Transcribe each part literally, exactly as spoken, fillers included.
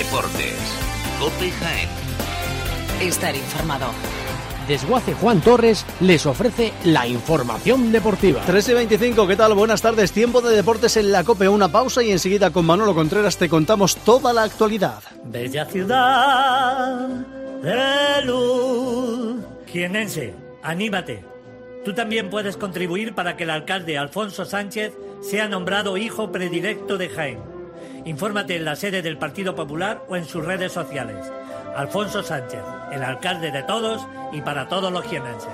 Deportes. COPE Jaén. Estar informado. Desguace Juan Torres les ofrece la información deportiva. tres y veinticinco, ¿qué tal? Buenas tardes. Tiempo de deportes en la COPE. Una pausa y enseguida con Manolo Contreras te contamos toda la actualidad. Bella ciudad de luz. Jienense, anímate. Tú también puedes contribuir para que el alcalde Alfonso Sánchez sea nombrado hijo predilecto de Jaén. Infórmate en la sede del Partido Popular o en sus redes sociales. Alfonso Sánchez, el alcalde de todos y para todos los jienenses.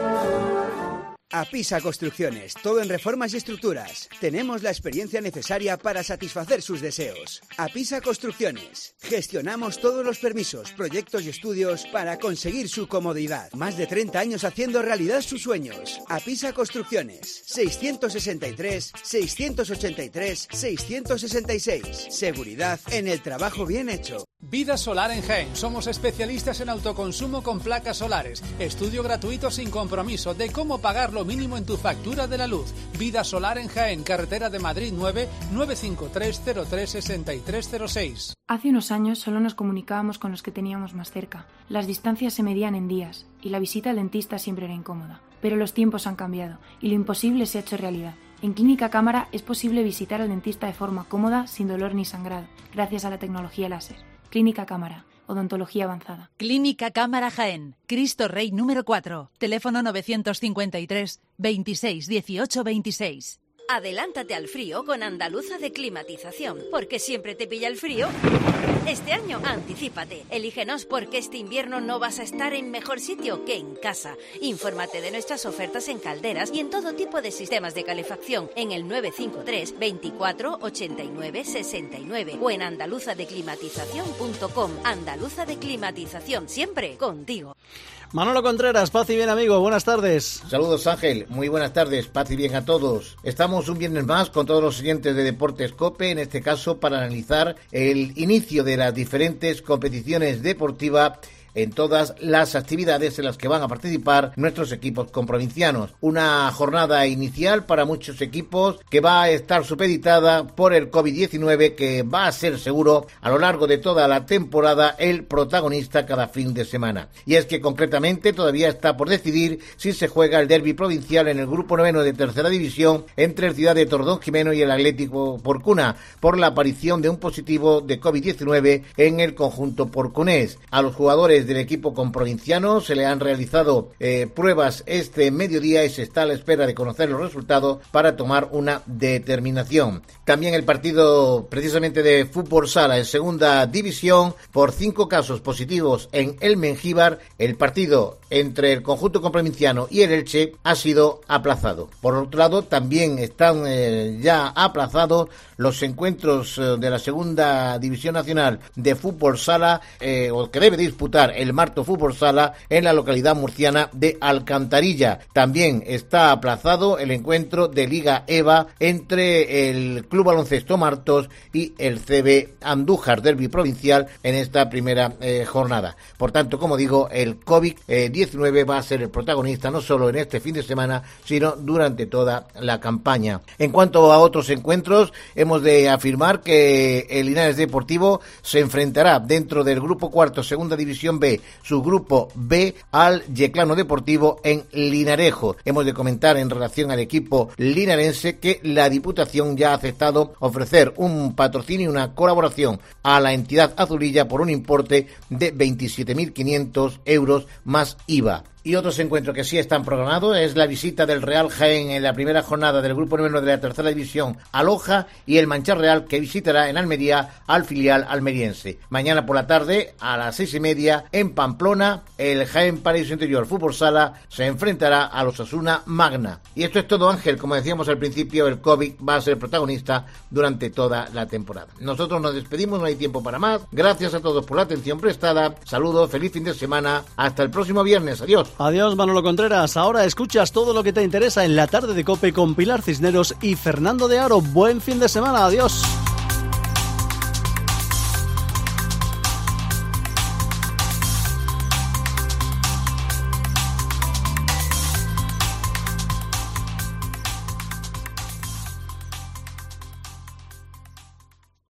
Apisa Construcciones, todo en reformas y estructuras. Tenemos la experiencia necesaria para satisfacer sus deseos. Apisa Construcciones. Gestionamos todos los permisos, proyectos y estudios para conseguir su comodidad. Más de treinta años haciendo realidad sus sueños. Apisa Construcciones. seiscientos sesenta y tres, seiscientos ochenta y tres, seiscientos sesenta y seis. Seguridad en el trabajo bien hecho. Vida Solar en Jaén. Somos especialistas en autoconsumo con placas solares. Estudio gratuito sin compromiso de cómo pagar lo mínimo en tu factura de la luz. Vida Solar en Jaén, carretera de Madrid nueve, nueve cinco tres cero tres seis tres cero seis. Hace unos años solo nos comunicábamos con los que teníamos más cerca. Las distancias se medían en días y la visita al dentista siempre era incómoda. Pero los tiempos han cambiado y lo imposible se ha hecho realidad. En Clínica Cámara es posible visitar al dentista de forma cómoda, sin dolor ni sangrado, gracias a la tecnología láser. Clínica Cámara. Odontología avanzada. Clínica Cámara Jaén. Cristo Rey número cuatro. Teléfono novecientos cincuenta y tres, veintiséis, dieciocho, veintiséis. Adelántate al frío con Andaluza de Climatización, porque siempre te pilla el frío. Este año, anticípate. Elígenos porque este invierno no vas a estar en mejor sitio que en casa. Infórmate de nuestras ofertas en calderas y en todo tipo de sistemas de calefacción en el nueve cinco tres, veinticuatro, ochenta y nueve, sesenta y nueve o en andaluza de climatización punto com. Andaluza de Climatización, siempre contigo. Manolo Contreras, paz y bien amigo, buenas tardes. Saludos Ángel, muy buenas tardes, paz y bien a todos. Estamos un viernes más con todos los oyentes de Deportes COPE, en este caso para analizar el inicio de las diferentes competiciones deportivas en todas las actividades en las que van a participar nuestros equipos comprovincianos. Una jornada inicial para muchos equipos que va a estar supeditada por el covid diecinueve, que va a ser seguro a lo largo de toda la temporada el protagonista cada fin de semana. Y es que concretamente todavía está por decidir si se juega el derbi provincial en el grupo noveno de tercera división entre el Ciudad de Tordón-Jimeno y el Atlético Porcuna, por la aparición de un positivo de covid diecinueve en el conjunto porcunés. A los jugadores del equipo comprovinciano se le han realizado eh, pruebas este mediodía y se está a la espera de conocer los resultados para tomar una determinación. También el partido precisamente de fútbol sala en segunda división, por cinco casos positivos en el Mengíbar, el partido entre el conjunto comprovinciano y el Elche ha sido aplazado. Por otro lado, también están eh, ya aplazados los encuentros eh, de la segunda división nacional de fútbol sala, eh, o que debe disputar el Marto Fútbol Sala en la localidad murciana de Alcantarilla. También está aplazado el encuentro de Liga EVA entre el Club Baloncesto Martos y el C B Andújar, derbi provincial, en esta primera eh, jornada. Por tanto, como digo, el covid diecinueve va a ser el protagonista no solo en este fin de semana, sino durante toda la campaña. En cuanto a otros encuentros, hemos de afirmar que el Linares Deportivo se enfrentará dentro del grupo cuarto, segunda división B, su grupo B, al Yeclano Deportivo en Linarejo. Hemos de comentar en relación al equipo linarense que la Diputación ya ha aceptado ofrecer un patrocinio y una colaboración a la entidad azulilla por un importe de veintisiete mil quinientos euros más I V A. Y otros encuentros que sí están programados es la visita del Real Jaén en la primera jornada del grupo noveno de la tercera división a Loja, y el Manchar Real, que visitará en Almería al filial almeriense. Mañana por la tarde a las seis y media en Pamplona, el Jaén Paraíso Interior Fútbol Sala se enfrentará a los Osasuna Magna. Y esto es todo, Ángel. Como decíamos al principio, el COVID va a ser protagonista durante toda la temporada. Nosotros nos despedimos, no hay tiempo para más. Gracias a todos por la atención prestada. Saludos, feliz fin de semana. Hasta el próximo viernes. Adiós. Adiós, Manolo Contreras. Ahora escuchas todo lo que te interesa en la tarde de COPE con Pilar Cisneros y Fernando de Aro. Buen fin de semana. Adiós.